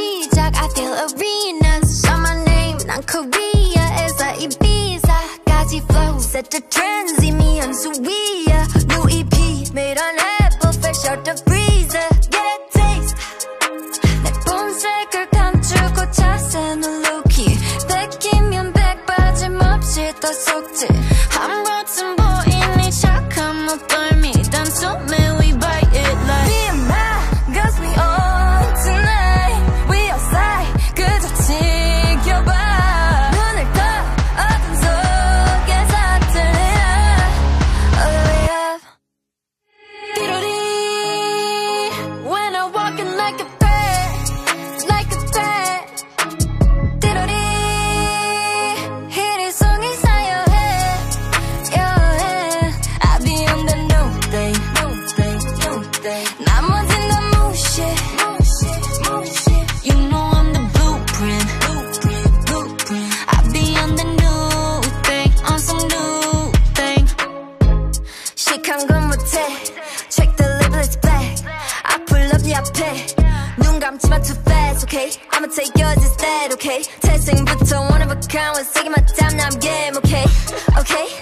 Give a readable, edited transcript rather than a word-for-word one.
시작 I feel arenas Shout my name 난 Korea에서 Ibiza까지 flow Set the trends 이미 연수 위야 Louis V made on apple fresh out the freezer Get a taste 내 본색을 감추고 자세는 low-key 백이면 백 빠짐없이 다 속지 한 번쯤 보이니 착한 목덜미 단숨에 we bite it like Me and my girls we on tonight We outside 그저 지켜봐 눈을 떠 어둠 속에서 들리나 All the way up 띠로리 When I'm walking like a threat Like a threat 띠로리 희리 송이 쌓여해 Your head I be on the new thing 나머진 다 무시해 You know I'm the blueprint I be on the new thing On some new thing 시크한 건 못해 Check the label it's black I pull up 네 앞에 눈 감지마 too fast okay I'ma take yours instead okay 태생부터 one of a kind 원색이 맞다면 I'm game okay